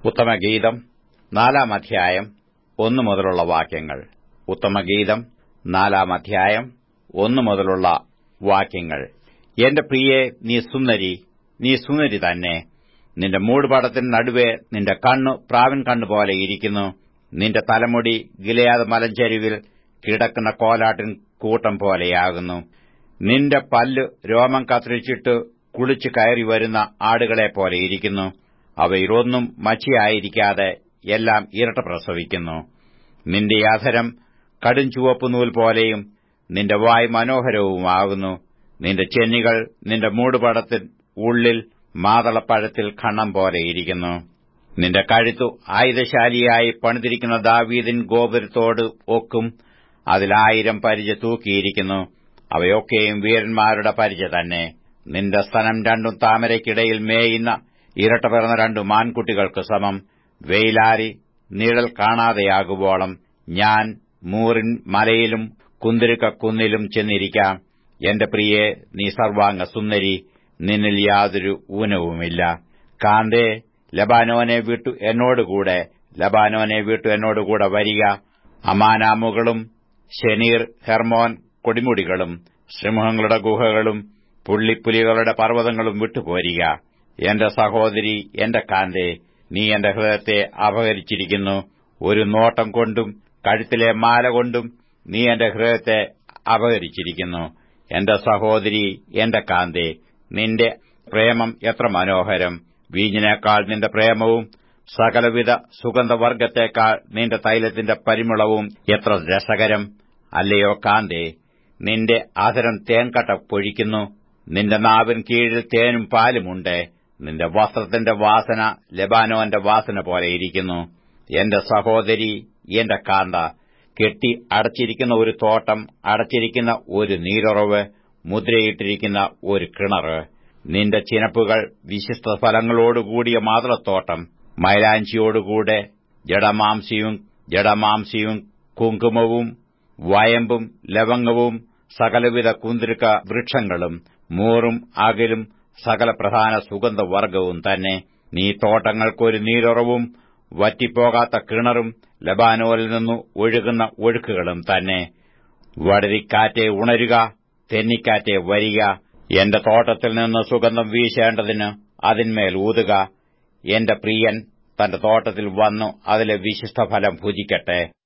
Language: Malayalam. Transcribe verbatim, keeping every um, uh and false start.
ഉത്തമഗീതം നാലാം അധ്യായം ഒന്നു മുതലുള്ള വാക്യങ്ങൾ. ഉത്തമഗീതം നാലാം അധ്യായം ഒന്നു മുതലുള്ള വാക്യങ്ങൾ. എന്റെ പ്രിയേ, നീ സുന്ദരി, നീ സുന്ദരി തന്നെ. നിന്റെ മൂടുപടത്തിന് നടുവെ നിന്റെ കണ്ണു പ്രാവിൻ കണ്ണുപോലെ ഇരിക്കുന്നു. നിന്റെ തലമുടി ഗിലെയാദ് മലഞ്ചരിവിൽ കിടക്കുന്ന കോലാട്ടിൻ കൂട്ടം പോലെയാകുന്നു. നിന്റെ പല്ല് രോമം കത്രിച്ചിട്ട് കുളിച്ചു കയറി വരുന്ന ആടുകളെപ്പോലെ ഇരിക്കുന്നു. അവയിലൊന്നും മച്ചിയായിരിക്കാതെ എല്ലാം ഇരട്ട പ്രസവിക്കുന്നു. നിന്റെ അധരം കടും ചുവപ്പ് നൂൽ പോലെയും നിന്റെ വായ് മനോഹരവുമാകുന്നു. നിന്റെ ചെന്നികൾ നിന്റെ മൂടുപടത്തിൽ ഉള്ളിൽ മാതളപ്പഴത്തിൽ ഖണ്ണം പോലെയിരിക്കുന്നു. നിന്റെ കഴുത്തു ആയുധശാലിയായി പണിതിരിക്കുന്ന ദാവീദിൻ ഗോപുരത്തോട് ഒക്കും. അതിലായിരം പരിച തൂക്കിയിരിക്കുന്നു. അവയൊക്കെയും വീരന്മാരുടെ പരിച തന്നെ. നിന്റെ സ്തനം രണ്ടും താമരയ്ക്കിടയിൽ മേയുന്ന ഇരട്ട പിറന്ന രണ്ടു മാൻകുട്ടികൾക്ക് സമം. വെയിലാറി നിഴൽ കാണാതെയാകുവോളം ഞാൻ മൂറിൻ മലയിലും കുന്തിരുക്ക കുന്നിലും ചെന്നിരിക്കാം. എന്റെ പ്രിയേ, നീ സർവാംഗ സുന്ദരി, നിന്നിൽ യാതൊരു ഊനവുമില്ല. കാന്തേ, ലബാനോനെ വിട്ടു എന്നോടുകൂടെ ലബാനോനെ വിട്ടു എന്നോടുകൂടെ വരിക. അമാനാമുകളും ശെനീർ ഹെർമോൻ കൊടിമുടികളും സിംഹങ്ങളുടെ ഗുഹകളും പുള്ളിപ്പുലികളുടെ പർവ്വതങ്ങളും വിട്ടുപോരിക. എന്റെ സഹോദരി, എന്റെ കാന്തേ, നീ എന്റെ ഹൃദയത്തെ അപഹരിച്ചിരിക്കുന്നു. ഒരു നോട്ടം കൊണ്ടും കഴുത്തിലെ മാല കൊണ്ടും നീ എന്റെ ഹൃദയത്തെ അപഹരിച്ചിരിക്കുന്നു. എന്റെ സഹോദരി, എന്റെ കാന്തേ, നിന്റെ പ്രേമം എത്ര മനോഹരം! വീഞ്ഞിനേക്കാൾ നിന്റെ പ്രേമവും സകലവിധ സുഗന്ധവർഗ്ഗത്തെക്കാൾ നിന്റെ തൈലത്തിന്റെ പരിമളവും എത്ര രസകരം! അല്ലയോ കാന്തേ, നിന്റെ അധരം തേൻകട്ട പൊഴിക്കുന്നു. നിന്റെ നാവിൻ കീഴിൽ തേനും പാലുമുണ്ട്. നിന്റെ വസ്ത്രത്തിന്റെ വാസന ലെബാനോന്റെ വാസന പോലെയിരിക്കുന്നു. എന്റെ സഹോദരി, എന്റെ കാന്ത, കെട്ടി അടച്ചിരിക്കുന്ന ഒരു തോട്ടം, അടച്ചിരിക്കുന്ന ഒരു നീരുറവ്, മുദ്രയിട്ടിരിക്കുന്ന ഒരു കിണറ്. നിന്റെ ചിനപ്പുകൾ വിശിഷ്ട ഫലങ്ങളോടുകൂടിയ മാതളത്തോട്ടം, മൈലാഞ്ചിയോടുകൂടെ ജഡമാംസിയും ജഡമാംസിയും കുങ്കുമവും വയമ്പും ലവംഗവും സകലവിധ കുന്തിരുക്ക വൃക്ഷങ്ങളും മൂറും അകിലും സകല പ്രധാന സുഗന്ധവർഗ്ഗവും തന്നെ. നീ തോട്ടങ്ങൾക്കൊരു നീരുറവും വറ്റിപ്പോകാത്ത കിണറും ലബാനോനിൽ നിന്നു ഒഴുകുന്ന ഒഴുക്കുകളും തന്നെ. വടരിക്കാറ്റെ ഉണരുക, തെന്നിക്കാറ്റെ വരിക. എന്റെ തോട്ടത്തിൽ നിന്ന് സുഗന്ധം വീശേണ്ടതിന് അതിന്മേൽ ഊതുക. എന്റെ പ്രിയൻ തന്റെ തോട്ടത്തിൽ വന്നു അതിലെ വിശിഷ്ടഫലം ഭുജിക്കട്ടെ.